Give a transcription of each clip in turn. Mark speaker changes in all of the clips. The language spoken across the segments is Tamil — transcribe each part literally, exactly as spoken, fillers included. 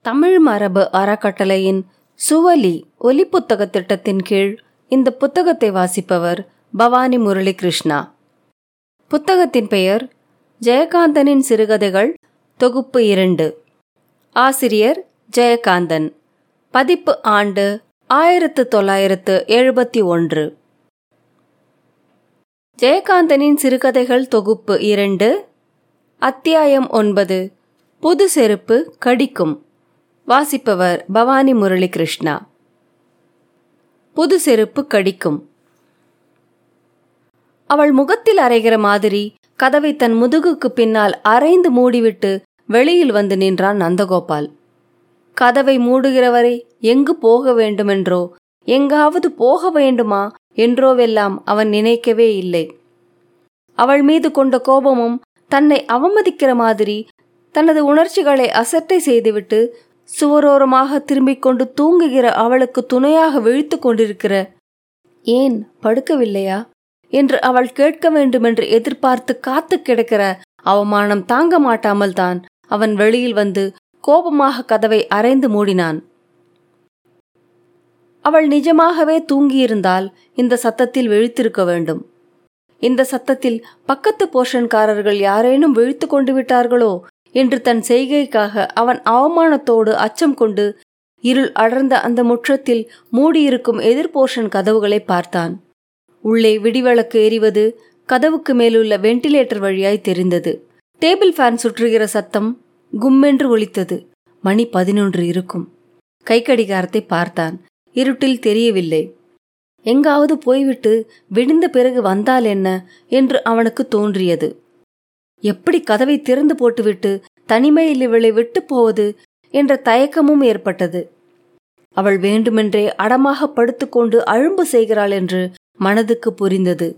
Speaker 1: தமிழ் மரபு அறக்கட்டளையின் சுவலி ஒலி புத்தக திட்டத்தின் கீழ் இந்த புத்தகத்தை வாசிப்பவர் பவானி முரளி கிருஷ்ணா. புத்தகத்தின் பெயர் ஜெயகாந்தனின் சிறுகதைகள் தொகுப்பு இரண்டு. ஆசிரியர் ஜெயகாந்தன். பதிப்பு ஆண்டு ஆயிரத்து தொள்ளாயிரத்து எழுபத்தி ஒன்று. ஜெயகாந்தனின் சிறுகதைகள் தொகுப்பு இரண்டு. அத்தியாயம் ஒன்பது. புது செருப்பு கடிக்கும். வாசிப்பவர் பவானி முரளி கிருஷ்ணா. புது செருப்பு கடிக்கும். அவள் முகத்தில் அரைகிற மாதிரி கதவை தன் முதுகுக்கு பின்னால் அரைந்து மூடிவிட்டு வெளியில் வந்து நின்றான் நந்தகோபால். கதவை மூடுகிறவரை எங்கு போக வேண்டுமென்றோ எங்காவது போக வேண்டுமா என்றோவெல்லாம் அவன் நினைக்கவே இல்லை. அவள் மீது கொண்ட கோபமும் தன்னை அவமதிக்கிற மாதிரி தனது உணர்ச்சிகளை அசட்டை செய்துவிட்டு சுவரோரமாக திரும்பிக் கொண்டு தூங்குகிற அவளுக்கு துணையாக விழித்து கொண்டிருக்கிற ஏன் படுக்கவில்லையா என்று அவள் கேட்க வேண்டுமென்று எதிர்பார்த்து காத்து கிடக்கிற அவமானம் தாங்க மாட்டாமல் தான் அவன் வெளியில் வந்து கோபமாக கதவை அரைந்து மூடினான். அவள் நிஜமாகவே தூங்கியிருந்தால் இந்த சத்தத்தில் விழித்திருக்க வேண்டும். இந்த சத்தத்தில் பக்கத்து போஷன்காரர்கள் யாரேனும் விழித்து கொண்டு விட்டார்களோ என்று தன் செய்கைக்காக அவன் அவமானத்தோடு அச்சம் கொண்டு இருள் அடர்ந்த அந்த முற்றத்தில் மூடியிருக்கும் எதிர்போஷன் கதவுகளை பார்த்தான். உள்ளே விடிவிளக்கு எரிவது கதவுக்கு மேலுள்ள வெண்டிலேட்டர் வழியாய் தெரிந்தது. டேபிள் ஃபேன் சுற்றுகிற சத்தம் கும்மென்று ஒலித்தது. மணி பதினொன்று இருக்கும். கை கடிகாரத்தை பார்த்தான். இருட்டில் தெரியவில்லை. எங்காவது போய்விட்டு விடிந்த பிறகு வந்தால் என்ன என்று அவனுக்கு தோன்றியது. எப்படி கதவை திறந்து போட்டுவிட்டு தனிமையில் இவளை விட்டு போவது என்ற தயக்கமும் ஏற்பட்டது. அவள் வேண்டுமென்றே அடமாக படுத்துக்கொண்டு அழும்பு செய்கிறாள் என்று மனதுக்கு புரிந்தது.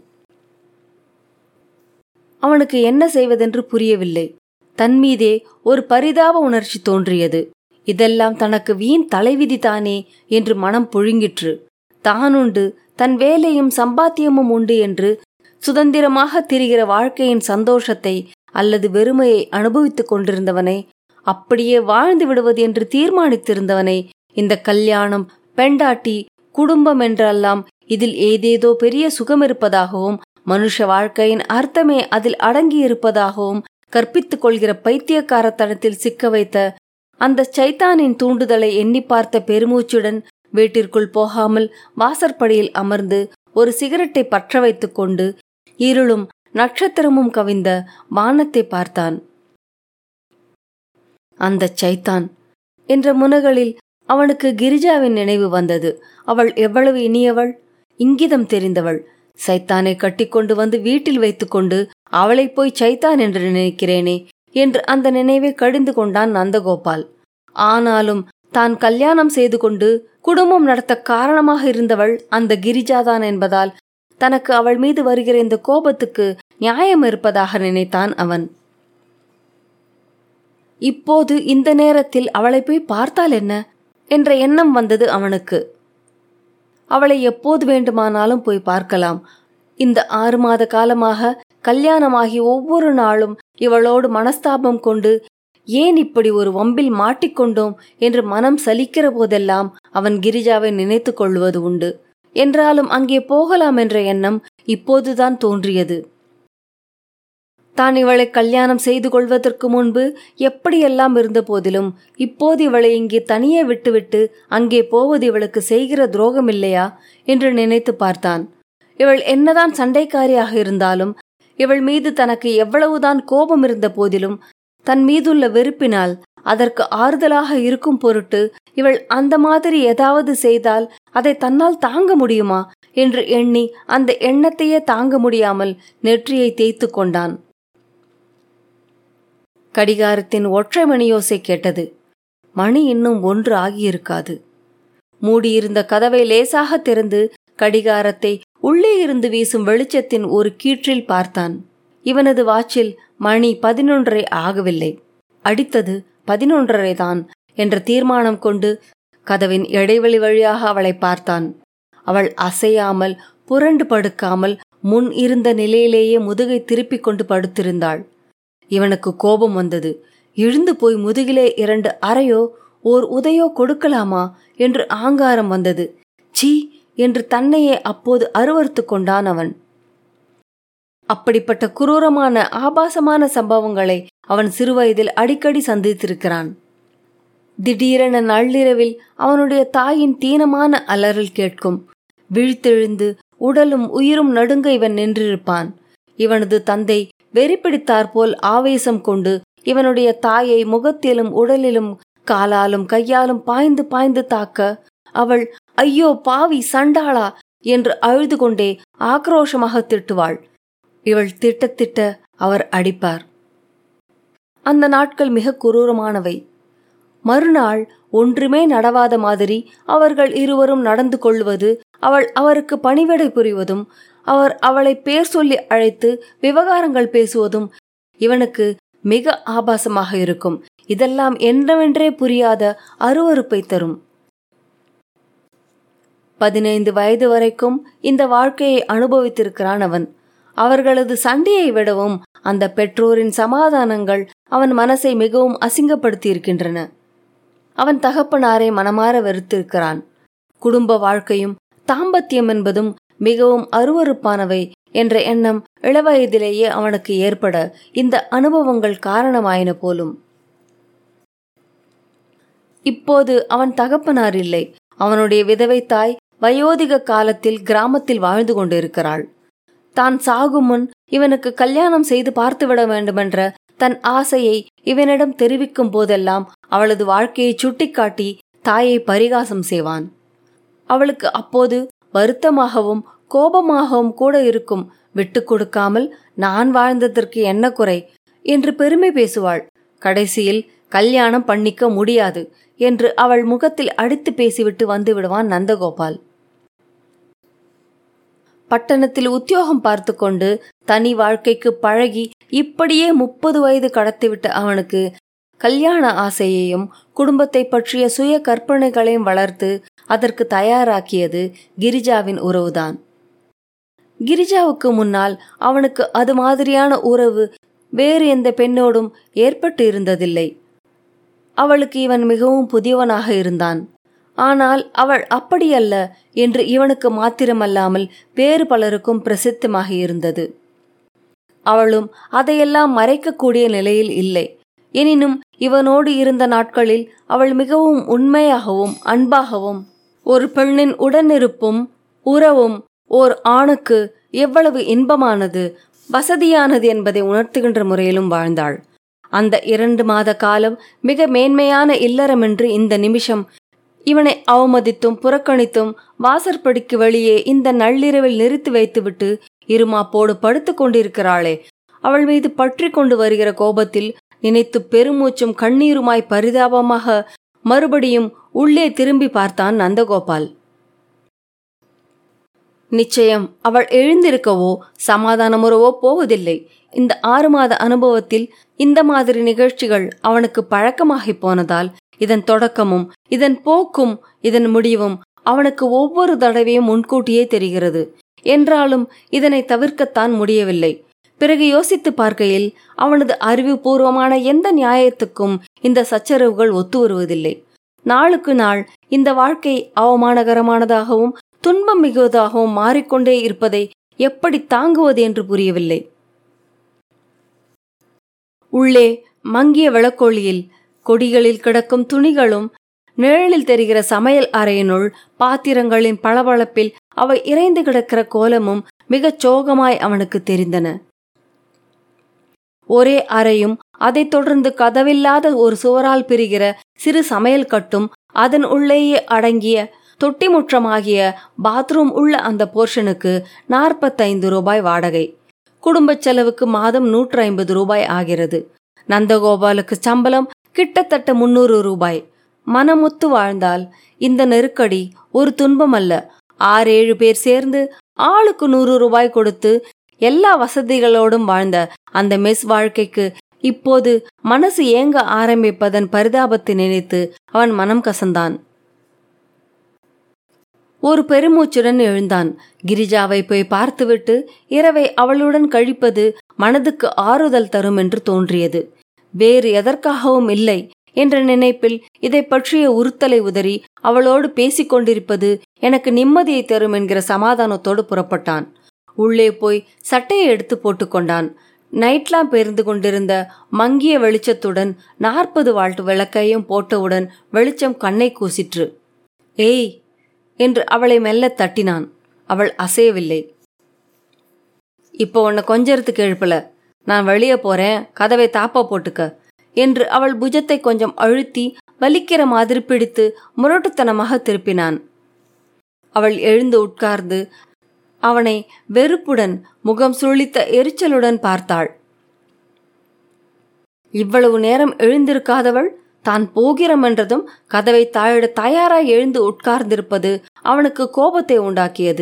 Speaker 1: அவனுக்கு என்ன செய்வதென்று புரியவில்லை. தன்மீதே ஒரு பரிதாப உணர்ச்சி தோன்றியது. இதெல்லாம் தனக்கு வீண் தலைவிதிதானே என்று மனம் புழுங்கிற்று. தானுண்டு, தன் வேலையும் சம்பாத்தியமும் உண்டு என்று சுதந்திரமாக திரிகிற வாழ்க்கையின் சந்தோஷத்தை அல்லது வெறுமையை அனுபவித்துக் கொண்டிருந்தவனை, அப்படியே வாழ்ந்து விடுவது என்று தீர்மானித்திருந்தவனை இந்த கல்யாணம், பெண்டாட்டி, குடும்பம் என்றெல்லாம் இதில் ஏதேதோ பெரிய சுகம் இருப்பதாகவும் மனுஷ வாழ்க்கையின் அர்த்தமே அதில் அடங்கியிருப்பதாகவும் கற்பித்துக் கொள்கிற பைத்தியக்காரத்தனத்தில் சிக்க வைத்த அந்த சைத்தானின் தூண்டுதலை எண்ணி பார்த்த பெருமூச்சுடன் வீட்டிற்குள் போகாமல் வாசற்படியில் அமர்ந்து ஒரு சிகரெட்டை பற்ற வைத்துக் கொண்டு இருளும் நட்சத்திரமும் கவிந்த வானத்தை பார்த்தான். அந்த சைத்தான் என்ற முனகளில் அவனுக்கு கிரிஜாவின் நினைவு வந்தது. அவள் எவ்வளவு இனியவள், இங்கிதம் தெரிந்தவள். சைத்தானை கட்டிக்கொண்டு வந்து வீட்டில் வைத்துக்கொண்டு அவளை போய் சைத்தான் என்று நினைக்கிறேனே என்று அந்த நினைவை கடிந்து கொண்டான் நந்தகோபால். ஆனாலும் தான் கல்யாணம் செய்து கொண்டு குடும்பம் நடத்த காரணமாக இருந்தவள் அந்த கிரிஜாதான் என்பதால் தனக்கு அவள் மீது வருகிற இந்த கோபத்துக்கு நியாயம் இருப்பதாக நினைத்தான் அவன். இப்போது இந்த நேரத்தில் அவளை போய் பார்த்தால் என்ன என்ற எண்ணம் வந்தது அவனுக்கு. அவளை எப்போது வேண்டுமானாலும் போய் பார்க்கலாம். இந்த ஆறு மாத காலமாக கல்யாணமாகி ஒவ்வொரு நாளும் இவளோடு மனஸ்தாபம் கொண்டு ஏன் இப்படி ஒரு வம்பில் மாட்டிக்கொண்டோம் என்று மனம் சலிக்கிற போதெல்லாம் அவன் கிரிஜாவை நினைத்து கொள்வது உண்டு. என்றாலும் அங்கே போகலாம் என்ற எண்ணம் இப்போதுதான் தோன்றியது. தான் இவளை கல்யாணம் செய்து கொள்வதற்கு முன்பு எப்படியெல்லாம் இருந்த போதிலும் இப்போது இவளை இங்கே தனியே விட்டுவிட்டு அங்கே போவது இவளுக்கு செய்கிற துரோகம் இல்லையா என்று நினைத்து பார்த்தான். இவள் என்னதான் சண்டைக்காரியாக இருந்தாலும், இவள் மீது தனக்கு எவ்வளவுதான் கோபம் இருந்த போதிலும் தன் மீதுள்ள வெறுப்பினால் அதற்கு ஆறுதலாக இருக்கும் பொருட்டு இவள் அந்த மாதிரி ஏதாவது செய்தால் அதை தன்னால் தாங்க முடியுமா என்று எண்ணி அந்த எண்ணத்தையே தாங்க முடியாமல் நெற்றியை தேய்த்து கொண்டான். கடிகாரத்தின் ஒற்றை மணியோசை கேட்டது. மணி இன்னும் ஒன்று ஆகியிருக்காது. மூடியிருந்த கதவை லேசாக திறந்து கடிகாரத்தை உள்ளே இருந்து வீசும் வெளிச்சத்தின் ஒரு கீற்றில் பார்த்தான். இவனது வாச்சில் மணி பதினொன்றரை ஆகவில்லை. அடித்தது பதினொன்றரை தான் என்ற தீர்மானம் கொண்டு கதவின் இடைவெளி வழியாக அவளை பார்த்தான். அவள் அசையாமல் புரண்டு படுக்காமல் முன் இருந்த நிலையிலேயே முதுகை திருப்பிக் கொண்டு படுத்திருந்தாள். இவனுக்கு கோபம் வந்தது. எழுந்து போய் முதுகிலே இரண்டு அறையோ ஓர் உதையோ கொடுக்கலாமா என்று ஆங்காரம் வந்தது. சீ என்று தன்னையே அப்போது அருவறுத்து கொண்டான் அவன். அப்படிப்பட்ட குரூரமான ஆபாசமான சம்பவங்களை அவன் சிறுவயதில் அடிக்கடி சந்தித்திருக்கிறான். திடீரென நள்ளிரவில் அவனுடைய தாயின் தீனமான அலறல் கேட்கும். விழித்தெழுந்து உடலும் உயிரும் நடுங்க இவன் நின்றிருப்பான். இவனது தந்தை வெறிப்பிடித்தாற்போல் ஆவேசம் கொண்டு இவனுடைய தாயை முகத்திலும் உடலிலும் காலாலும் கையாலும் பாய்ந்து பாய்ந்து தாக்க, அவள் ஐயோ பாவி சண்டாளா என்று அழுது கொண்டே ஆக்ரோஷமாக திட்டுவாள். இவள் திட்டத்திட்ட அவர் அடிப்பார். அந்த நாட்கள் மிக குரூரமானவை. மறுநாள் ஒன்றுமே நடவாத மாதிரி அவர்கள் இருவரும் நடந்து கொள்வது, அவள் அவருக்கு பணிவிடை புரிவதும், அவர் அவளை பேர் சொல்லி அழைத்து விவகாரங்கள் பேசுவதும் இவனுக்கு மிக ஆபாசமாக இருக்கும். இதெல்லாம் என்னவென்றே புரியாத அருவருப்பை தரும். பதினைந்து வயது வரைக்கும் இந்த வாழ்க்கையை அனுபவித்திருக்கிறான் அவன். அவர்களது சண்டையை விடவும் அந்த பெற்றோரின் சமாதானங்கள் அவன் மனசை மிகவும் அசிங்கப்படுத்தி இருக்கின்றன. அவன் தகப்பனாரை மனமாற வெறுத்திருக்கிறான். குடும்ப வாழ்க்கையும் தாம்பத்தியம் என்பதும் மிகவும் அருவருப்பானவை என்ற எண்ணம் இளவயதிலேயே அவனுக்கு ஏற்பட இந்த அனுபவங்கள் காரணமாயின போலும். இப்போது அவன் தகப்பனார் இல்லை. அவனுடைய விதவை தாய் வயோதிக காலத்தில் கிராமத்தில் வாழ்ந்து கொண்டிருக்கிறாள். தான் சாகும் முன் இவனுக்கு கல்யாணம் செய்து பார்த்துவிட வேண்டுமென்ற தன் ஆசையை இவனிடம் தெரிவிக்கும் போதெல்லாம் அவளது வாழ்க்கையை சுட்டிக்காட்டி தாயை பரிகாசம் செய்வான். அவளுக்கு அப்போது வருத்தமாகவும் கோபமாகவும் கூட இருக்கும். விட்டு கொடுக்காமல் நான் வாழ்ந்ததற்கு என்ன குறை என்று பெருமை பேசுவாள். கடைசியில் கல்யாணம் பண்ணிக்க முடியாது என்று அவள் முகத்தில் அடித்து பேசிவிட்டு வந்து விடுவான் நந்தகோபால். பட்டணத்தில் உத்தியோகம் பார்த்து கொண்டு தனி வாழ்க்கைக்கு பழகி இப்படியே முப்பது வயது கடத்திவிட்ட அவனுக்கு கல்யாண ஆசையையும் குடும்பத்தை பற்றிய சுய கற்பனைகளையும் வளர்த்து அதற்கு தயாராக்கியது கிரிஜாவின் உறவுதான். கிரிஜாவுக்கு முன்னால் அவனுக்கு அது மாதிரியான உறவு வேறு எந்த பெண்ணோடும் ஏற்பட்டு இருந்ததில்லை. அவளுக்கு இவன் மிகவும் புதியவனாக இருந்தான். ஆனால் அவள் அப்படியல்ல என்று இவனுக்கு மாத்திரமல்லாமல் வேறு பலருக்கும் பிரசித்தமாக இருந்தது. அவளும் அதையெல்லாம் மறைக்கக்கூடிய நிலையில் இல்லை. எனினும் இவனோடு இருந்த நாட்களில் அவள் மிகவும் உண்மையாகவும் அன்பாகவும் ஒரு பெண்ணின் உடனிருப்பும் உறவும் ஓர் ஆணுக்கு எவ்வளவு இன்பமானது வசதியானது என்பதை உணர்த்துகின்ற முறையிலும் வாழ்ந்தாள். அந்த இரண்டு மாத காலம் மிக மேன்மையான இல்லறமென்று இந்த நிமிஷம் இவனை அவமதித்தும் புறக்கணித்தும் வாசற்படிக்கு வெளியே இந்த நள்ளிரவில் நிறுத்தி வைத்துவிட்டு இருமாப்போடு படுத்து கொண்டிருக்கிறாளே, அவள் மீது பற்றி கொண்டு வருகிற கோபத்தில் நினைத்து பெருமூச்சும் கண்ணீருமாய் பரிதாபமாக மறுபடியும் உள்ளே திரும்பி பார்த்தான் நந்தகோபால். நிச்சயம் அவள் எழுந்திருக்கவோ சமாதானமுறவோ போவதில்லை. இந்த ஆறு மாத அனுபவத்தில் இந்த மாதிரி நிகழ்ச்சிகள் அவனுக்கு பழக்கமாகி போனதால் இதன் தொடக்கமும் இதன் போக்கும் இதன் முடிவும் அவனுக்கு ஒவ்வொரு தடவையும் முன்கூட்டியே தெரிகிறது. என்றாலும் இதனை தவிர்க்கத்தான் முடியவில்லை. பிறகு யோசித்து பார்க்கையில் அவனது அறிவுபூர்வமான எந்த நியாயத்துக்கும் இந்த சச்சரவுகள் ஒத்து வருவதில்லை. நாளுக்கு நாள் இந்த வாழ்க்கை அவமானகரமானதாகவும் துன்பம் மிகுவதாகவும் மாறிக்கொண்டே இருப்பதை எப்படி தாங்குவது என்று புரியவில்லை. உள்ளே மங்கிய விளக்கொளியில் கொடிகளில் கிடக்கும் துணிகளும் நிழலில் தெரிகிற சமையல் அறையினுள் பாத்திரங்களின் பளபளப்பில் அவை இறைந்து கிடக்கிற கோலமும் மிகச் சோகமாய் அவனுக்கு தெரிந்தன. ஒரே அறையும் அதைத் தொடர்ந்து கதவில்லாத ஒரு சுவரால் பிரிகிற சிறு சமையல் கட்டும் அதன் உள்ளேயே அடங்கிய தொட்டிமுற்றமாகிய பாத்ரூம் உள்ள அந்த போர்ஷனுக்கு நாற்பத்தைந்து ரூபாய் வாடகை. குடும்ப செலவுக்கு மாதம் நூற்று ஐம்பது ரூபாய் ஆகிறது. நந்தகோபாலுக்கு சம்பளம் கிட்டத்தட்ட முன்னூறு ரூபாய். மனமுத்து வாழ்ந்தால் இந்த நெருக்கடி ஒரு துன்பம் அல்ல. ஆறேழு பேர் சேர்ந்து ஆளுக்கு நூறு ரூபாய் கொடுத்து எல்லா வசதிகளோடும் வாழ்ந்த அந்த மெஸ் வாழ்க்கைக்கு இப்போது மனசு ஏங்க ஆரம்பிப்பதன் பரிதாபத்தை நினைத்து அவன் மனம் கசந்தான். ஒரு பெருமூச்சுடன் எழுந்தான். கிரிஜாவை போய் பார்த்துவிட்டு இரவை அவளுடன் கழிப்பது மனதுக்கு ஆறுதல் தரும் என்று தோன்றியது. வேறு எதற்காகவும் இல்லை. என்ற நினைப்பில் இதை பற்றிய உறுத்தலை உதறி அவளோடு பேசிக்கொண்டிருப்பது எனக்கு நிம்மதியை தரும் என்கிற சமாதானத்தோடு புறப்பட்டான். உள்ளே போய் சட்டையை எடுத்து போட்டுக்கொண்டான். நைட்லாம் பெருந்து கொண்டிருந்த மங்கிய வெளிச்சத்துடன் நாற்பது வால்ட் விளக்கையும் போட்டவுடன் வெளிச்சம் கண்ணை கூசிற்று. ஏய் என்று அவளை மெல்ல தட்டினான். அவள் அசையவில்லை. இப்போ உன்னை கொஞ்சறதுக்கு எழுப்பல, நான் வெளியே போறேன், கதவை தாப்பா போட்டுக்க என்று அவள் புஜத்தை கொஞ்சம் அழுத்தி வலிக்கிற மாதிரி பிடித்து முரட்டுத்தனமாக திருப்பினான். அவள் எழுந்து உட்கார்ந்து அவனை வெறுப்புடன் முகம் சுழித்த எரிச்சலுடன் பார்த்தாள். இவ்வளவு நேரம் எழுந்திருக்காதவள் தான் போகிறோம் என்றதும் கதவை தாழிட தயாராய் எழுந்து உட்கார்ந்திருப்பது அவனுக்கு கோபத்தை உண்டாக்கியது.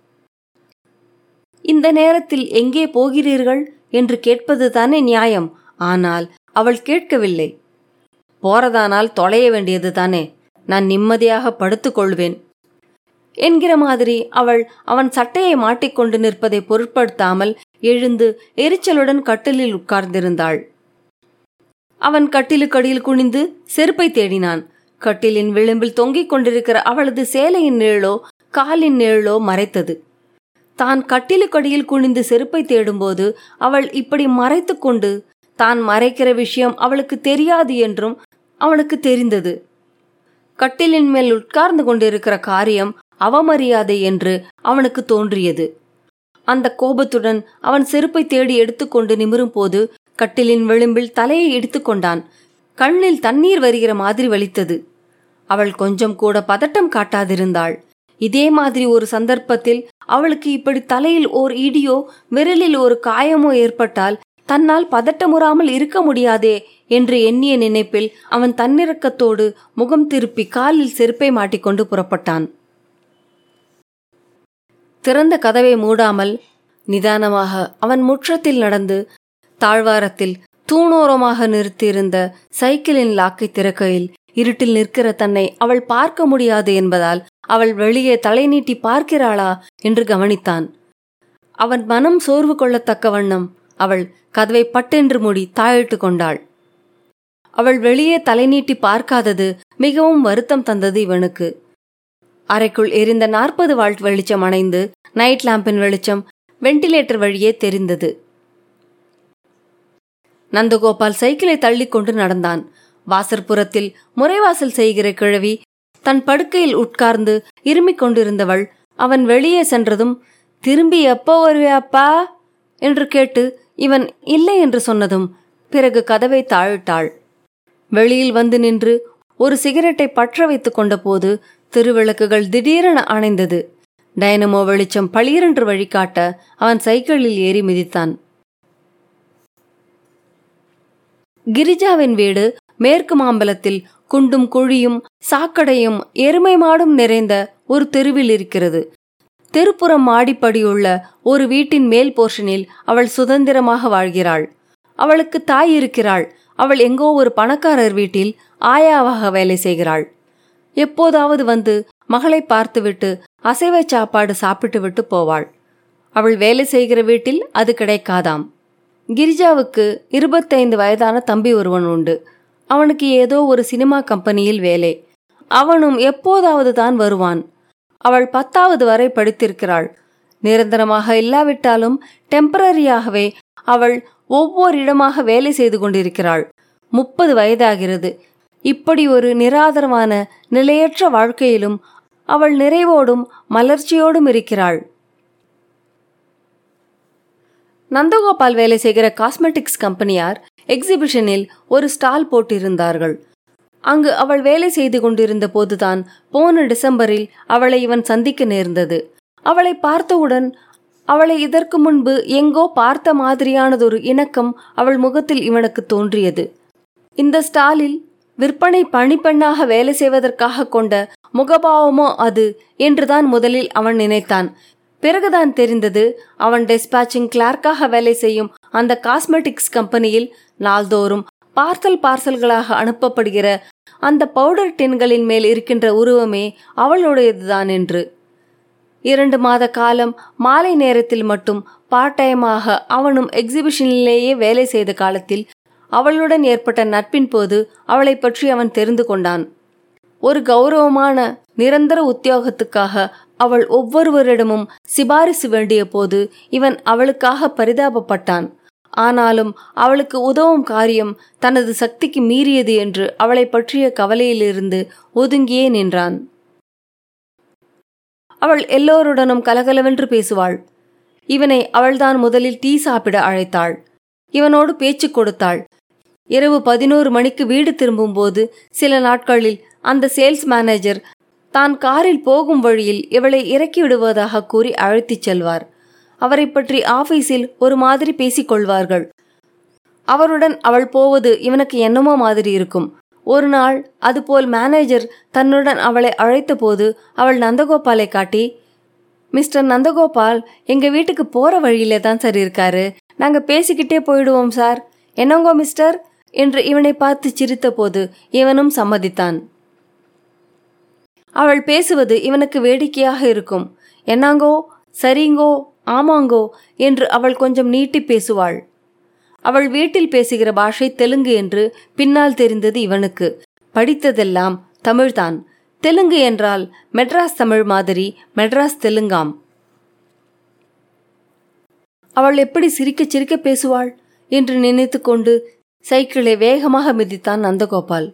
Speaker 1: இந்த நேரத்தில் எங்கே போகிறீர்கள் என்று கேட்பது தானே நியாயம். ஆனால் அவள் கேட்கவில்லை. போறதானால் தொலைய வேண்டியது தானே, நான் நிம்மதியாக படுத்துக் கொள்வேன் என்கிற மாதிரி அவள் அவன் சட்டையை மாட்டிக்கொண்டு நிற்பதை பொருட்படுத்தாமல் எழுந்து எரிச்சலுடன் கட்டிலில் உட்கார்ந்திருந்தாள். அவன் கட்டிலுக்கடியில் குனிந்து செருப்பை தேடினான். கட்டிலின் விளிம்பில் தொங்கிக் கொண்டிருக்கிற அவளது சேலையின் நிழலோ காலின் நிழலோ மறைத்தது. தான் கட்டிலுக்கடியில் குனிந்து செருப்பை தேடும்போது அவள் இப்படி மறைத்து கொண்டு தான் மறைக்கிற விஷயம் அவளுக்கு தெரியாது என்றும் அவனுக்கு தெரிந்தது. கட்டிலின் மேல் உட்கார்ந்து கொண்டிருக்கிற காரியம் அவமரியாதை என்று அவனுக்கு தோன்றியது. அந்த கோபத்துடன் அவன் செருப்பை தேடி எடுத்துக்கொண்டு நிமிரும் போது கட்டிலின் விளிம்பில் தலையை இடித்துக்கொண்டான். கண்ணில் தண்ணீர் வருகிற மாதிரி வலித்தது. அவள் கொஞ்சம் கூட பதட்டம் காட்டாதிருந்தாள். இதே மாதிரி ஒரு சந்தர்ப்பத்தில் அவளுக்கு இப்படி தலையில் ஓர் இடியோ விரலில் ஒரு காயமோ ஏற்பட்டால் தன்னால் பதட்டமுறாமல் இருக்க முடியாதே என்று எண்ணிய நினைப்பில் அவன் தன்னிறக்கத்தோடு முகம் திருப்பி காலில் செருப்பை மாட்டிக்கொண்டு புறப்பட்டான். திறந்த கதவை மூடாமல் நிதானமாக அவன் முற்றத்தில் நடந்து தாழ்வாரத்தில் தூணோரமாக நிறுத்தியிருந்த சைக்கிளின் லாக்கை திறக்கையில் இருட்டில் நிற்கிற தன்னை அவள் பார்க்க முடியாது என்பதால் அவள் வெளியே தலை நீட்டி பார்க்கிறாளா என்று கவனித்தான். அவன் மனம் சோர்வு கொள்ளத்தக்க வண்ணம் அவள் கதவை பட்டென்று மூடி தாழிட்டு கொண்டாள். அவள் வெளியே தலை நீட்டி பார்க்காதது மிகவும் வருத்தம் தந்தது இவனுக்கு. அறைக்குள் எரிந்த நாற்பது வால்ட் வெளிச்சம் அணைந்து நைட் லாம்பின் வெளிச்சம் வெண்டிலேட்டர் வழியே தெரிந்தது. நந்தகோபால் சைக்கிளை தள்ளி கொண்டு நடந்தான். வாசற்புறத்தில் முறைவாசல் செய்கிற கிழவி தன் படுக்கையில் உட்கார்ந்து இருமிக் கொண்டிருந்தவள் அவன் வெளியே சென்றதும் திரும்பி எப்போ வருவியாப்பா என்று கேட்டு இவன் இல்லை என்று சொன்னதும் பிறகு கதவை தாழிட்டாள். வெளியில் வந்து நின்று ஒரு சிகரெட்டை பற்ற வைத்துக் கொண்ட போது திருவிளக்குகள் திடீரென அணைந்தது. டைனமோ வெளிச்சம் பளீரென்று வழிகாட்ட அவன் சைக்கிளில் ஏறி மிதித்தான். கிரிஜாவின் வீடு மேற்கு மாம்பலத்தில் குண்டும் குழியும் சாக்கடையும் எருமை மாடும் நிறைந்த ஒரு தெருவில் இருக்கிறது. தெருப்புறம் மாடிப்படியுள்ள ஒரு வீட்டின் மேல் போர்ஷனில் அவள் சுதந்திரமாக வாழ்கிறாள். அவளுக்கு தாய் இருக்கிறாள். அவள் எங்கோ ஒரு பணக்காரர் வீட்டில் ஆயாவாக வேலை செய்கிறாள். எப்போதாவது வந்து மகளை பார்த்துவிட்டு அசைவ சாப்பாடு சாப்பிட்டு விட்டு போவாள். அவள் வேலை செய்கிற வீட்டில் அது கிடைக்காதாம். கிரிஜாவுக்கு இருபத்தைந்து வயதான தம்பி ஒருவன் உண்டு. அவனுக்கு ஏதோ ஒரு சினிமா கம்பெனியில் வேலை. அவனும் எப்போதாவது தான் வருவான். அவள் பத்தாவது வரை படித்திருக்கிறாள். நிரந்தரமாக இல்லாவிட்டாலும் டெம்பரரியாகவே அவள் ஒவ்வொரு இடமாக வேலை செய்து கொண்டிருக்கிறாள். முப்பது வயதாகிறது. இப்படி ஒரு நிராதரமான நிலையற்ற வாழ்க்கையிலும் அவள் நிறைவோடும் மலர்ச்சியோடும் இருக்கிறாள். நந்தகோபால் வேலை செய்கிற காஸ்மெட்டிக்ஸ் கம்பெனியார் எக்ஸிபிஷனில் ஒரு ஸ்டால் போட்டிருந்தார்கள். அங்கு அவள் வேலை செய்து கொண்டிருந்த போதுதான் போன டிசம்பரில் அவளை இவன் சந்திக்க நேர்ந்தது. அவளை பார்த்தவுடன் அவளை இதற்கு முன்பு எங்கோ பார்த்த மாதிரியானதொரு இணக்கம் அவள் முகத்தில் இவனுக்கு தோன்றியது. இந்த ஸ்டாலில் விற்பனை பணிப்பெண்ணாக வேலை செய்வதற்காக கொண்ட முகபாவமோ அது என்றுதான் முதலில் அவன் நினைத்தான். பிறகுதான் தெரிந்தது அவன் டெஸ்பாச்சிங் கிளார்க்காக வேலை செய்யும் அந்த காஸ்மெட்டிக்ஸ் கம்பெனியில் நாள்தோறும் பார்சல் பார்சல்களாக அனுப்பப்படுகிற அந்த பவுடர் டின்களின் மேல் இருக்கின்ற உருவமே அவளுடையதுதான் என்று. இரண்டு மாத காலம் மாலை நேரத்தில் மட்டும் பார்ட் டைமாக அவனும் எக்ஸிபிஷனிலேயே வேலை செய்த காலத்தில் அவளுடன் ஏற்பட்ட நட்பின் போது அவளை பற்றி அவன் தெரிந்து கொண்டான். ஒரு கௌரவமான நிரந்தர உத்தியோகத்துக்காக அவள் ஒவ்வொருவரிடமும் சிபாரிசு வேண்டிய போது இவன் அவளுக்காக பரிதாபப்பட்டான். ஆனாலும் அவளுக்கு உதவும் காரியம் தனது சக்திக்கு மீறியது என்று அவளை பற்றிய கவலையிலிருந்து ஒதுங்கியே நின்றான். அவள் எல்லோருடனும் கலகலவென்று பேசுவாள். இவனை அவள்தான் முதலில் டீ சாப்பிட அழைத்தாள். இவனோடு பேச்சு கொடுத்தாள். இரவு பதினோரு மணிக்கு வீடு திரும்பும்போது சில நாட்களில் அந்த சேல்ஸ் மேனேஜர் தான் காரில் போகும் வழியில் இவளை இறக்கி விடுவதாக கூறி அழைத்துச் செல்வார். அவரை பற்றி ஆபீஸில் ஒரு மாதிரி பேசிக்கொள்வார்கள். அவருடன் அவள் போவது இவனுக்கு என்னமோ மாதிரி இருக்கும். ஒரு நாள் அதுபோல் மேனேஜர் தன்னுடன் அவளை அழைத்த போது அவள் நந்தகோபாலை காட்டி, மிஸ்டர் நந்தகோபால் எங்க வீட்டுக்கு போற வழியில தான் சார் இருக்காரு, நாங்க பேசிக்கிட்டே போயிடுவோம் சார், என்னங்கோ மிஸ்டர் என்று இவனை பார்த்து சிரித்த போது இவனும் சம்மதித்தான். அவள் பேசுவது இவனுக்கு வேடிக்கையாக இருக்கும். என்னாங்கோ, சரிங்கோ, ஆமாங்கோ என்று அவள் கொஞ்சம் நீட்டி பேசுவாள். அவள் வீட்டில் பேசுகிற பாஷை தெலுங்கு என்று பின்னால் தெரிந்தது இவனுக்கு. படித்ததெல்லாம் தமிழ்தான். தெலுங்கு என்றால் மெட்ராஸ் தமிழ் மாதிரி மெட்ராஸ் தெலுங்காம். அவள் எப்படி சிரிக்க சிரிக்க பேசுவாள் என்று நினைத்து கொண்டு சைக்கிளை வேகமாக மிதித்தான் நந்தகோபால்.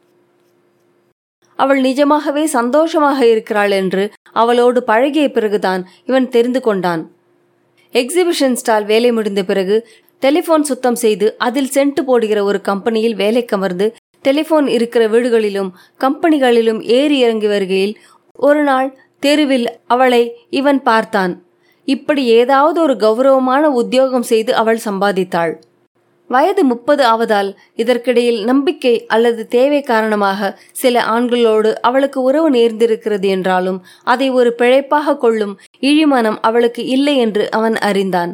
Speaker 1: அவள் நிஜமாகவே சந்தோஷமாக இருக்கிறாள் என்று அவளோடு பழகிய பிறகுதான் இவன் தெரிந்து கொண்டான். எக்ஸிபிஷன் ஸ்டால் வேலை முடிந்த பிறகு டெலிஃபோன் சுத்தம் செய்து அதில் சென்ட் போடுகிற ஒரு கம்பெனியில் வேலை கமர்ந்து டெலிஃபோன் இருக்கிற வீடுகளிலும் கம்பெனிகளிலும் ஏறி இறங்கி வருகையில் ஒரு நாள் தெருவில் அவளை இவன் பார்த்தான். இப்படி ஏதாவது ஒரு கௌரவமான உத்தியோகம் செய்து அவள் சம்பாதித்தாள். வயது முப்பது ஆவதால் இதற்கிடையில் நம்பிக்கை அல்லது தேவை காரணமாக சில ஆண்களோடு அவளுக்கு உறவு நேர்ந்திருக்கிறது என்றாலும் அதை ஒரு பிழைப்பாக கொள்ளும் இழிமனம் அவளுக்கு இல்லை என்று அவன் அறிந்தான்.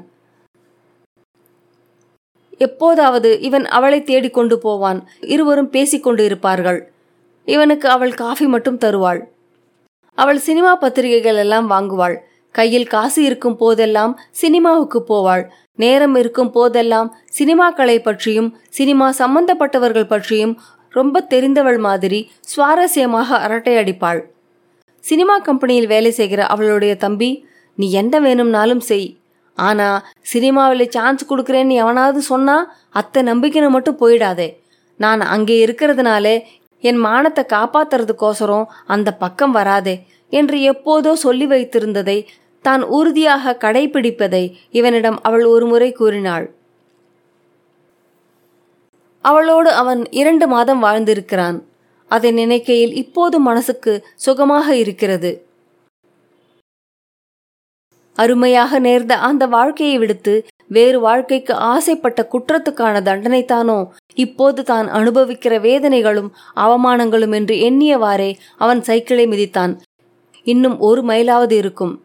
Speaker 1: எப்போதாவது இவன் அவளை தேடிக்கொண்டு போவான். இருவரும் பேசிக்கொண்டு இருப்பார்கள். இவனுக்கு அவள் காஃபி மட்டும் தருவாள். அவள் சினிமா பத்திரிகைகள் எல்லாம் வாங்குவாள். கையில் காசு இருக்கும் போதெல்லாம் சினிமாவுக்கு போவாள். நேரம் இருக்கும் போதெல்லாம் சினிமாக்களை பற்றியும் சினிமா சம்பந்தப்பட்டவர்கள் பற்றியும் ரொம்ப தெரிந்தவள் மாதிரி சுவாரஸ்யமாக அரட்டை அடிப்பாள். சினிமா கம்பெனியில் வேலை செய்கிற அவளுடைய தம்பி, நீ என்ன வேணும்னாலும் செய், ஆனா சினிமாவில் சான்ஸ் கொடுக்குறேன்னு எவனாவது சொன்னா அத்தை நம்பிக்கைன்னு மட்டும் போயிடாதே. நான் அங்கே இருக்கிறதுனாலே என் மானத்தை காப்பாத்துறதுக்கோசரம் அந்த பக்கம் வராதே என்று எப்போதோ சொல்லி வைத்திருந்ததை தான் உறுதியாக கடைபிடிப்பதை இவனிடம் அவள் ஒருமுறை கூறினாள். அவளோடு அவன் இரண்டு மாதம் வாழ்ந்திருக்கிறான். அதை நினைக்கையில் இப்போது மனசுக்கு சுகமாக இருக்கிறது. அருமையாக நேர்ந்த அந்த வாழ்க்கையை விடுத்து வேறு வாழ்க்கைக்கு ஆசைப்பட்ட குற்றத்துக்கான தண்டனைத்தானோ இப்போது தான் அனுபவிக்கிற வேதனைகளும் அவமானங்களும் என்று எண்ணியவாறே அவன் சைக்கிளை மிதித்தான். இன்னும் ஒரு மைலாவது இருக்கும்.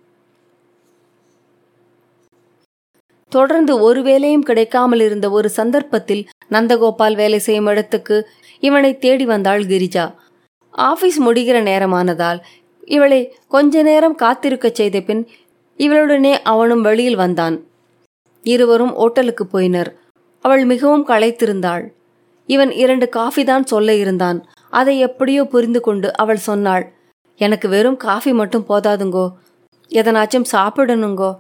Speaker 1: தொடர்ந்து ஒரு வேலையும் கிடைக்காமல் இருந்த ஒரு சந்தர்ப்பத்தில் நந்தகோபால் வேலை செய்யும் இடத்துக்கு இவனை தேடி வந்தாள் கிரிஜா. ஆபீஸ் முடிகிற நேரமானதால் இவளை கொஞ்ச நேரம் காத்திருக்க செய்த பின் இவளுடனே அவனும் வெளியில் வந்தான். இருவரும் ஓட்டலுக்கு போயினர். அவள் மிகவும் களைத்திருந்தாள். இவன் இரண்டு காஃபி தான் சொல்ல இருந்தான். அதை எப்படியோ புரிந்து கொண்டு அவள் சொன்னாள், எனக்கு வெறும் காஃபி மட்டும் போதாதுங்கோ, எதனாச்சும் சாப்பிடணுங்கோ.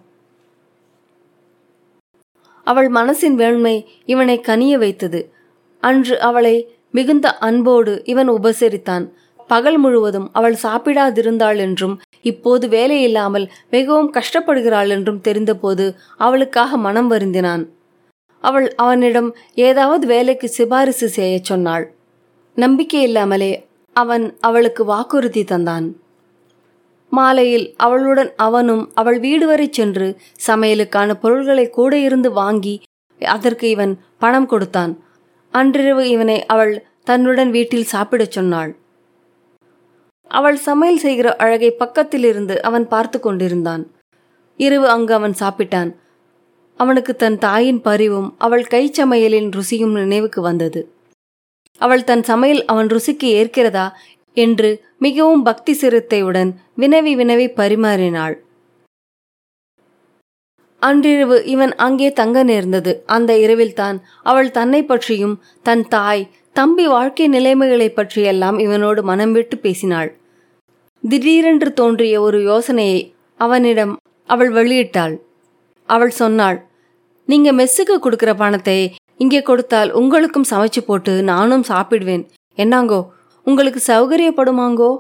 Speaker 1: அவள் மனசின் வேண்மை இவனை கனிய வைத்தது. அன்று அவளை மிகுந்த அன்போடு இவன் உபசரித்தான். பகல் முழுவதும் அவள் சாப்பிடாதிருந்தாள் என்றும் இப்போது வேலை இல்லாமல் மிகவும் கஷ்டப்படுகிறாள் என்றும் தெரிந்தபோது அவளுக்காக மனம் வருந்தினான். அவள் அவனிடம் ஏதாவது வேலைக்கு சிபாரிசு செய்ய சொன்னாள். நம்பிக்கை இல்லாமலே அவன் அவளுக்கு வாக்குறுதி தந்தான். மாலையில் அவளுடன் அவனும் அவள் வீடு வரை சென்று சமையலுக்கான பொருள்களை கூட இருந்து வாங்கி அதற்கு இவன் பணம் கொடுத்தான். அன்றிரவு இவனை அவள் தன்னுடன் வீட்டில் சாப்பிடச் சொன்னாள். அவள் சமையல் செய்கிற அழகை பக்கத்தில் இருந்து அவன் பார்த்து கொண்டிருந்தான். இரவு அங்கு அவன் சாப்பிட்டான். அவனுக்கு தன் தாயின் பரிவும் அவள் கை சமையலின் ருசியும் நினைவுக்கு வந்தது. அவள் தன் சமையல் அவன் ருசிக்கு ஏற்கிறதா என்று மிகவும் பக்தி சிரத்தையுடன் வினவி வினவி பரிமாறினாள். அன்றிரவு இவன் அங்கே தங்க நேர்ந்தது. அந்த இரவில்தான் அவள் தன்னை பற்றியும் தன் தாய் தம்பி வாழ்க்கை நிலைமைகளை பற்றியெல்லாம் இவனோடு மனம் விட்டு பேசினாள். திடீரென்று தோன்றிய ஒரு யோசனையை அவனிடம் அவள் வெளியிட்டாள். அவள் சொன்னாள், நீங்க மெஸ்ஸுக்கு கொடுக்கிற பணத்தை இங்கே கொடுத்தால் உங்களுக்கும் சமைச்சு போட்டு நானும் சாப்பிடுவேன். என்னாங்கோ, உங்களுக்கு சௌகரியப்படுமாங்கோ?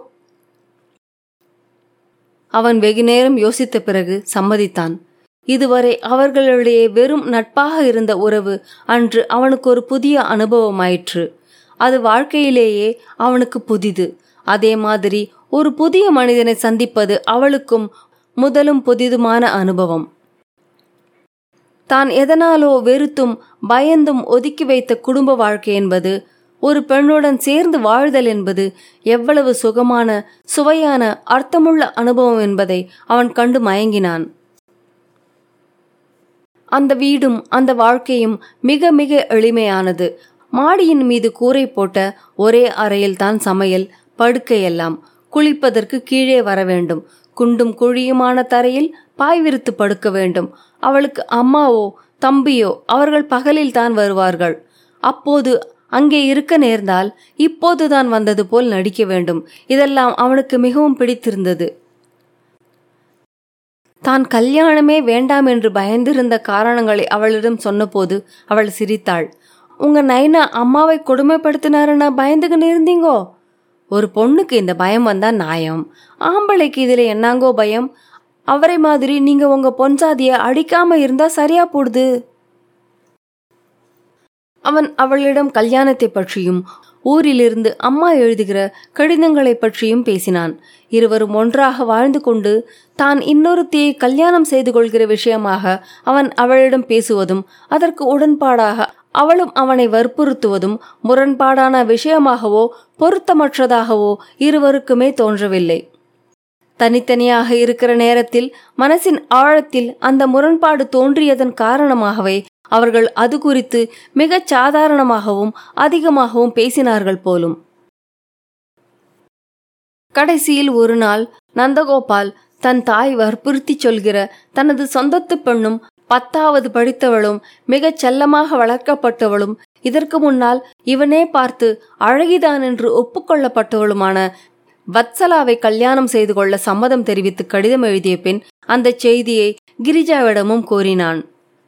Speaker 1: அவன் வெகு நேரம் யோசித்த பிறகு சம்மதித்தான். இதுவரை அவர்களுடைய வெறும் நட்பாக இருந்த உறவு அன்று அவனுக்கு ஒரு புதிய அனுபவமாயிற்று. அது வாழ்க்கையிலேயே அவனுக்கு புதிது. அதே மாதிரி ஒரு புதிய மனிதனை சந்திப்பது அவளுக்கும் முதலும் புதிதுமான அனுபவம். தான் எதனாலோ வெறுத்தும் பயந்தும் ஒதுக்கி வைத்த குடும்ப வாழ்க்கை என்பது, ஒரு பெண்ணுடன் சேர்ந்து வாழ்தல் என்பது எவ்வளவு சுகமான சுவையான அர்த்தமுள்ள அனுபவம் என்பதை அவன் கண்டு மயங்கினான். அந்த வீடும் அந்த வாழ்க்கையும் மிக மிக எளிமையானது. மாடியின் மீது கூரை போட்ட ஒரே அறையில் தான் சமையல், படுக்கையெல்லாம். குளிப்பதற்கு கீழே வர வேண்டும். குண்டும் குழியுமான தரையில் பாய் விரித்து படுக்க வேண்டும். அவளுக்கு அம்மாவோ தம்பியோ அவர்கள் பகலில் தான் வருவார்கள். அப்போது அங்கே இருக்க நேர்ந்தால் இப்போதுதான் வந்தது போல் நடிக்க வேண்டும். இதெல்லாம் அவனுக்கு மிகவும் பிடித்திருந்தது. தான் கல்யாணமே வேண்டாம் என்று பயந்திருந்த காரணங்களை அவளிடம் சொன்னபோது அவள் சிரித்தாள். உங்க நைனா அம்மாவை கொடுமைப்படுத்தினாருன்னா பயந்துகின்னு இருந்தீங்கோ? ஒரு பொண்ணுக்கு இந்த பயம் வந்தா நியாயம். ஆம்பளைக்கு இதுல என்னாங்கோ பயம்? அவரை மாதிரி நீங்க உங்க பொன்சாதிய அடிக்காம இருந்தா சரியா போடுது. அவன் அவளிடம் கல்யாணத்தை பற்றியும் ஊரிலிருந்து அம்மா எழுதுகிற கடிதங்களை பற்றியும் பேசினான். இருவரும் ஒன்றாக வாழ்ந்து கொண்டு தான் இன்னொருத்தியை கல்யாணம் செய்து கொள்கிற விஷயமாக அவன் அவளிடம் பேசுவதும், அதற்கு உடன்பாடாக அவளும் அவனை வற்புறுத்துவதும் முரண்பாடான விஷயமாகவோ பொருத்தமற்றதாகவோ இருவருக்குமே தோன்றவில்லை. தனித்தனியாக இருக்கிற நேரத்தில் மனசின் ஆழத்தில் அந்த முரண்பாடு தோன்றியதன் காரணமாகவே அவர்கள் அது குறித்து மிகச் சாதாரணமாகவும் அதிகமாகவும் பேசினார்கள் போலும். கடைசியில் ஒரு நாள் நந்தகோபால் தன் தாய் வற்புறுத்தி சொல்கிற தனது சொந்தத்து பெண்ணும் பத்தாவது படித்தவளும் மிகச் செல்லமாக வளர்க்கப்பட்டவளும் இதற்கு முன்னால் இவனே பார்த்து அழகிதான் என்று ஒப்புக்கொள்ளப்பட்டவளுமான வத்சலாவை கல்யாணம் செய்து கொள்ள சம்மதம் தெரிவித்து கடிதம் எழுதிய பின் அந்த செய்தியை கிரிஜாவிடமும் கோரினான்.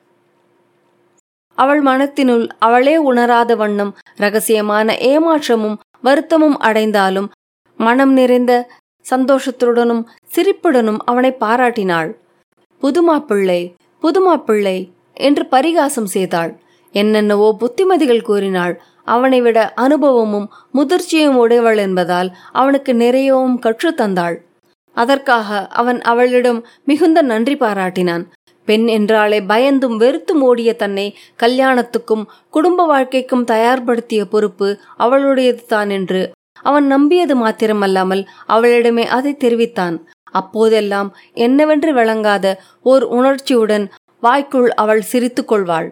Speaker 1: அவள் மனத்தினுள் அவளே உணராத வண்ணம் இரகசியமான ஏமாற்றமும் வருத்தமும் அடைந்தாலும் மனம் நிறைந்த சந்தோஷத்துடனும் சிரிப்புடனும் அவனை பாராட்டினாள். புதுமாப்பிள்ளை புதுமாப்பிள்ளை என்று பரிகாசம் செய்தாள். என்னென்னவோ புத்திமதிகள் கூறினாள். அவனை விட அனுபவமும் முதிர்ச்சியும் உடையவள் என்பதால் அவனுக்கு நிறையவும் கற்றுத்தந்தாள். அதற்காக அவன் அவளிடம் மிகுந்த நன்றி பாராட்டினான். பெண் என்றாலே பயந்தும் வெறுத்தும் ஓடிய தன்னை கல்யாணத்துக்கும் குடும்ப வாழ்க்கைக்கும் தயார்படுத்திய பொறுப்பு அவளுடையது தான் என்று அவன் நம்பியது மாத்திரமல்லாமல் அவளிடமே அதை தெரிவித்தான். அப்போதெல்லாம் என்னவென்று விளங்காத ஓர் உணர்ச்சியுடன் வாய்க்குள் அவள் சிரித்து கொள்வாள்.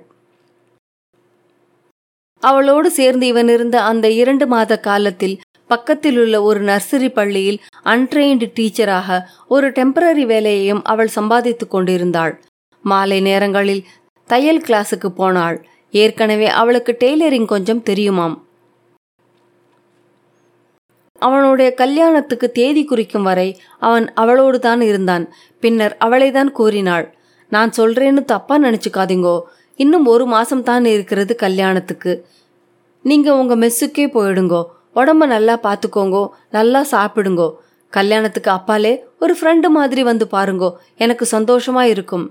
Speaker 1: அவளோடு சேர்ந்து இவன் இருந்த அந்த இரண்டு மாத காலத்தில் பக்கத்தில் உள்ள ஒரு நர்சரி பள்ளியில் அன்ட்ரெயின்டு டீச்சராக ஒரு டெம்பரரி வேலையையும் அவள் சம்பாதித்து கொண்டிருந்தாள். மாலை நேரங்களில் தையல் கிளாஸுக்கு போனாள். ஏற்கனவே அவளுக்கு டெய்லரிங் கொஞ்சம் தெரியுமாம். அவனுடைய கல்யாணத்துக்கு தேதி குறிக்கும் வரை அவன் அவளோடு தான் இருந்தான். பின்னர் அவளை தான் கூறினாள். நான் சொல்றேன்னு தப்பா நினைச்சுக்காதீங்கோ, இன்னும் ஒரு மாசம் தான் இருக்கிறது கல்யாணத்துக்கு. நீங்க உங்க மெஸ்ஸுக்கே போயிடுங்கோ, உடம்ப நல்லா பார்த்துக்கோங்கோ, நல்லா சாப்பிடுங்கோ. கல்யாணத்துக்கு அப்பாலே ஒரு ஃப்ரெண்டு மாதிரி வந்து பாருங்கோ, எனக்கு சந்தோஷமா இருக்கும்.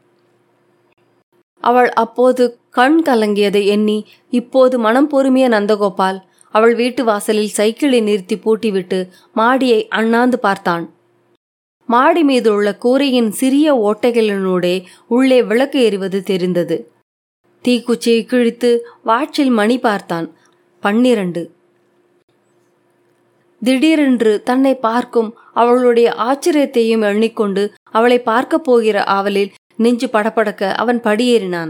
Speaker 1: அவள் அப்போது கண் கலங்கியதை எண்ணி இப்போது மனம் பொறுமிய நந்தகோபால் அவள் வீட்டு வாசலில் சைக்கிளை நிறுத்தி பூட்டிவிட்டு மாடியை அண்ணாந்து பார்த்தான். மாடி மீது உள்ள கூரையின் சிறிய ஓட்டைகளினூடே உள்ளே விளக்கு எறிவது தெரிந்தது. தீக்குச்சியை கிழித்து வாட்சில் மணி பார்த்தான். பன்னிரண்டு. திடீரென்று தன்னை பார்க்கும் அவளுடைய ஆச்சரியத்தையும் எண்ணிக்கொண்டு அவளை பார்க்க போகிற ஆவலில் நெஞ்சு படபடக்க அவன் படியேறினான்.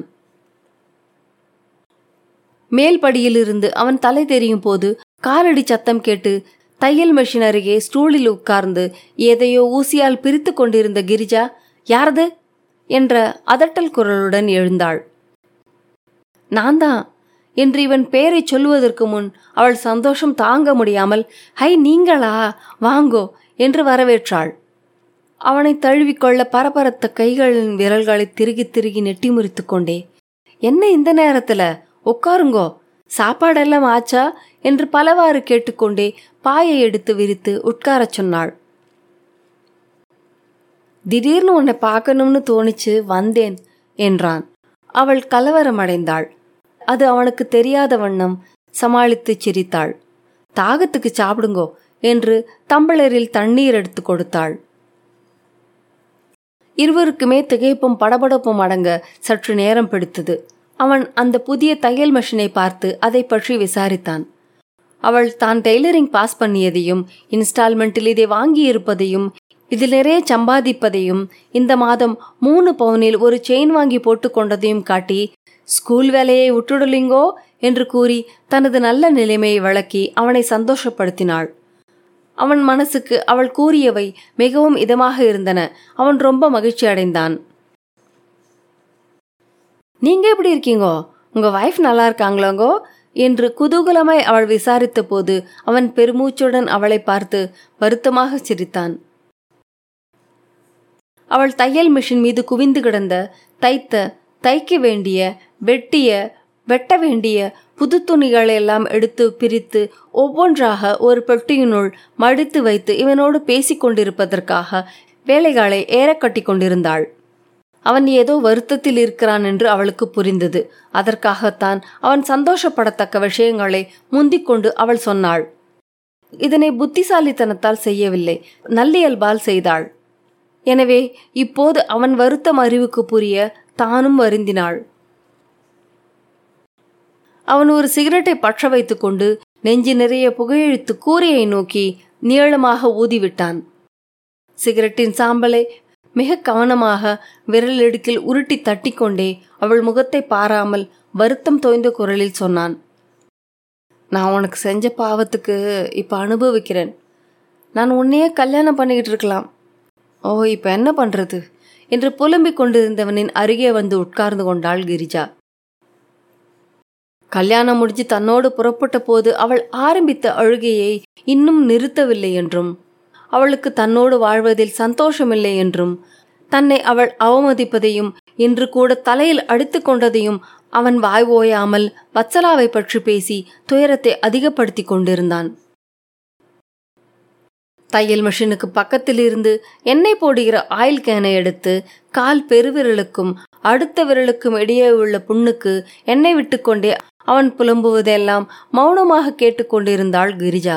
Speaker 1: மேல் படியிலிருந்து அவன் தலை தெரியும் போது காலடி சத்தம் கேட்டு தையல் மெஷின் அருகே ஸ்டூலில் உட்கார்ந்து எதையோ ஊசியால் பிரித்து கொண்டிருந்த கிரிஜா, யாரது என்ற அதட்டல் குரலுடன் எழுந்தாள். நான் தான் என்று இவன் பெயரை சொல்லுவதற்கு முன் அவள் சந்தோஷம் தாங்க முடியாமல், ஹை நீங்களா, வாங்கோ என்று வரவேற்றாள். அவனை தழுவிக்கொள்ள பரபரத்த கைகளின் விரல்களை திருகி திருகி நெட்டி முறித்து கொண்டே, என்ன இந்த நேரத்துல, உட்காருங்கோ, சாப்பாடெல்லாம் ஆச்சா என்று பலவாறு கேட்டுக்கொண்டே பாயை எடுத்து விரித்து உட்காரச் சொன்னாள். திடீர்னு உன்னை பார்க்கணும்னு தோணிச்சு வந்தேன் என்றான். அவள் கலவரமடைந்தாள். அது அவனுக்கு தெரியாத வண்ணம் சமாளித்து சிரித்தாள். தாகத்துக்கு சாப்பிடுங்கோ என்று தம்பளரில் தண்ணீர் எடுத்து கொடுத்தாள். இருவருக்குமே திகைப்பும் படபடப்பும் அடங்க சற்று நேரம் பிடித்தது. அவன் அந்த புதிய தையல் மெஷினை பார்த்து அதை பற்றி விசாரித்தான். அவள் தான் டெய்லரிங் பாஸ் பண்ணியதையும், இன்ஸ்டால்மெண்ட்டில் இதை வாங்கி இருப்பதையும், இதில் நிறைய சம்பாதிப்பதையும், இந்த மாதம் மூணு பவுனில் ஒரு செயின் வாங்கி போட்டு கொண்டதையும் காட்டி, ஸ்கூல் வேலையை விட்டுடலிங்கோ என்று கூறி தனது நல்ல நிலைமையை விளக்கி அவனை சந்தோஷப்படுத்தினாள். அவன் மனசுக்கு அவள் கூறியவை மிகவும் இதமாக இருந்தன. அவன் ரொம்ப மகிழ்ச்சி அடைந்தான். நீங்க எப்படி இருக்கீங்கோ, உங்க வைஃப் நல்லா இருக்காங்களாங்கோ என்று குதூகலமாய் அவள் விசாரித்த போது அவன் பெருமூச்சுடன் அவளை பார்த்து வருத்தமாக சிரித்தான். அவள் தையல் மிஷின் மீது குவிந்து கிடந்த தைத்த தைக்க வேண்டிய வெட்டிய வெட்ட வேண்டிய புது துணிகளை எல்லாம் எடுத்து பிரித்து ஒவ்வொன்றாக ஒரு பெட்டியினுள் மடித்து வைத்து இவனோடு பேசிக்கொண்டிருப்பதற்காக வேலைகளை ஏறக்கட்டி கொண்டிருந்தாள். அவன் ஏதோ வருத்தத்தில் இருக்கிறான் என்று அவளுக்கு புரிந்தது. அதற்காகத்தான் அவன் சந்தோஷப்படத்தக்க விஷயங்களை முந்திக்கொண்டு அவள் சொன்னாள். இதனை புத்திசாலித்தனத்தால் செய்யவில்லை, நல்லியல்பால் செய்தாள். எனவே இப்போது அவன் வருத்தம் அறிவுக்கு புரிய தானும் வருந்தினாள். அவன் ஒரு சிகரெட்டை பற்ற வைத்துக் கொண்டு நெஞ்சு நிறைய புகையிழித்து கூரையை நோக்கி நீளமாக ஊதிவிட்டான். சிகரெட்டின் சாம்பலை மிக கவனமாக விரல் இடுக்கில் உருட்டி தட்டி கொண்டே அவள் முகத்தை பாராமல் வருத்தம் தோய்ந்த குரலில் சொன்னான். நான் உனக்கு செஞ்ச பாவத்துக்கு இப்ப அனுபவிக்கிறேன். நான் உன்னையே கல்யாணம் பண்ணிக்கிட்டு இருக்கலாம். ஓ, இப்ப என்ன பண்றது என்று புலம்பிக் கொண்டிருந்தவனின் அருகே வந்து உட்கார்ந்து கொண்டாள் கிரிஜா. கல்யாணம் முடிஞ்சு தன்னோடு புறப்பட்ட போது அவள் ஆரம்பித்த அழுகையை இன்னும் நிறுத்தவில்லை என்றும், அவளுக்கு தன்னோடு வாழ்வதில் சந்தோஷமில்லை என்றும், தன்னை அவள் அவமதிப்பதையும் இன்று கூட தலையில் அடித்து கொண்டதையும் அவன் வாய் ஓயாமல் வத்சலாவை பற்றி பேசி துயரத்தை அதிகப்படுத்தி கொண்டிருந்தான். தையல் மிஷினுக்கு பக்கத்தில் இருந்து எண்ணெய் போடுகிற ஆயில் கேனை எடுத்து கால் பெருவிரலுக்கும் அடுத்த விரலுக்கும் இடையே உள்ள புண்ணுக்கு எண்ணெய் விட்டுக்கொண்டே அவன் புலம்புவதெல்லாம் மௌனமாக கேட்டுக்கொண்டிருந்தாள் கிரிஜா.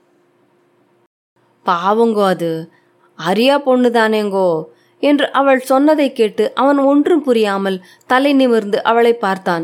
Speaker 1: பாவங்கோ, அது அரியா பொண்ணுதானேங்கோ என்று அவள் சொன்னதை கேட்டு அவன் ஒன்றும் புரியாமல் தலை நிமிர்ந்து அவளை பார்த்தான்.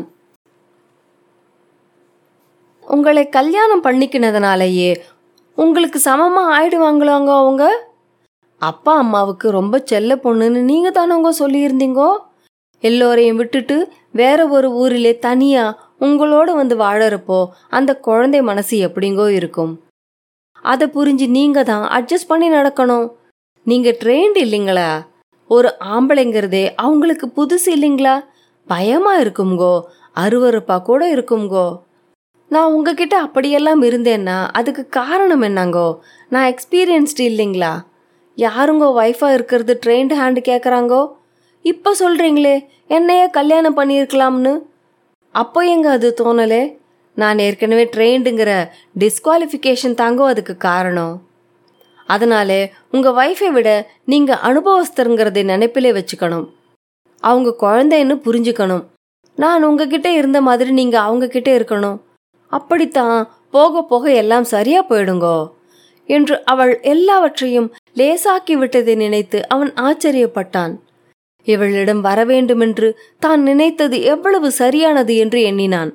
Speaker 1: உங்களை கல்யாணம் பண்ணிக்கினதுனாலேயே உங்களுக்கு சமமா ஆயிடுவாங்களாங்க அவங்க? அப்பா அம்மாவுக்கு ரொம்ப செல்ல பொண்ணுன்னு நீங்க தானவங்க சொல்லியிருந்தீங்கோ. எல்லோரையும் விட்டுட்டு வேற ஒரு ஊரிலே தனியா உங்களோட வந்து வாழறப்போ அந்த குழந்தை மனசு எப்படிங்கோ இருக்கும்? அதை புரிஞ்சு நீங்க தான் அட்ஜஸ்ட் பண்ணி நடக்கணும். நீங்க ட்ரெயின்டு இல்லைங்களா? ஒரு ஆம்பளைங்கிறதே அவங்களுக்கு புதுசு இல்லைங்களா? பயமா இருக்கும்கோ, அருவருப்பா கூட இருக்கும்கோ. நான் உங்ககிட்ட அப்படியெல்லாம் இருந்தேன்னா அதுக்கு காரணம் என்னங்கோ? நான் எக்ஸ்பீரியன்ஸ்டு இல்லைங்களா? யாருங்கோ ஒய்ஃபா இருக்கிறது ட்ரெயின்டு ஹேண்டு கேட்குறாங்கோ? இப்போ சொல்றீங்களே என்னையே கல்யாணம் பண்ணியிருக்கலாம்னு. அப்போ எங்க அது தோணலே? நான் ஏற்கனவே ட்ரெயின்டுங்கிற டிஸ்குவாலிஃபிகேஷன் தாங்கோ அதுக்கு காரணம். அதனாலே உங்க ஒய்ஃபை விட நீங்க அனுபவஸ்தருங்கிறதை நினைப்பிலே வச்சுக்கணும். அவங்க குழந்தைன்னு புரிஞ்சுக்கணும். நான் உங்ககிட்ட இருந்த மாதிரி நீங்க அவங்க கிட்ட இருக்கணும். அப்படித்தான் போக போக எல்லாம் சரியா போயிடுங்கோ என்று அவள் எல்லாவற்றையும் லேசாக்கி விட்டதை நினைத்து அவன் ஆச்சரியப்பட்டான். இவளிடம் வரவேண்டுமென்று தான் நினைத்தது எவ்வளவு சரியானது என்று எண்ணினான்.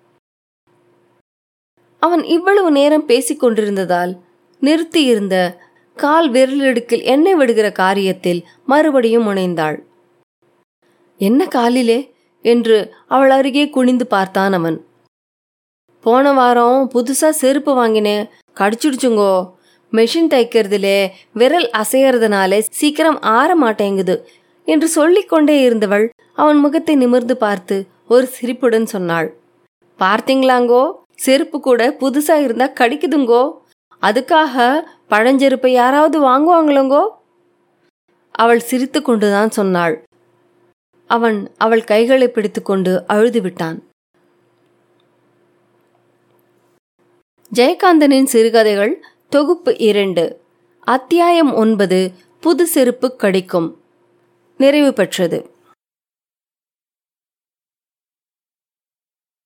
Speaker 1: அவன் இவ்வளவு நேரம் பேசிக்கொண்டிருந்ததால் நிறுத்தியிருந்த கால் விரலிடுக்கில் எண்ணெய் விடுகிற காரியத்தில் மறுபடியும் முனைந்தாள். என்ன காலிலே என்று அவள் அருகே குனிந்து பார்த்தான் அவன். போன வாரம் புதுசா செருப்பு வாங்கினேன், கடிச்சுடுச்சுங்கோ. மெஷின் தைக்கிறதுலே விரல் அசையறதுனால சீக்கிரம் ஆற மாட்டேங்குது என்று சொல்லிக்கொண்டே இருந்தவள் அவன் முகத்தை நிமிர்ந்து பார்த்து ஒரு சிரிப்புடன் சொன்னாள், பார்த்தீங்களாங்கோ, செருப்பு கூட புதுசா இருந்தா கடிக்குதுங்கோ, அதுக்காக பழஞ்செருப்பை யாராவது வாங்குவாங்களோங்கோ? அவள் சிரித்து கொண்டுதான் சொன்னாள். அவன் அவள் கைகளை பிடித்துக்கொண்டு அழுது விட்டான். ஜெயகாந்தனின் சிறுகதைகள் தொகுப்பு இரண்டு, அத்தியாயம் ஒன்பது, புது செருப்பு கடிக்கும், நிறைவு பெற்றது.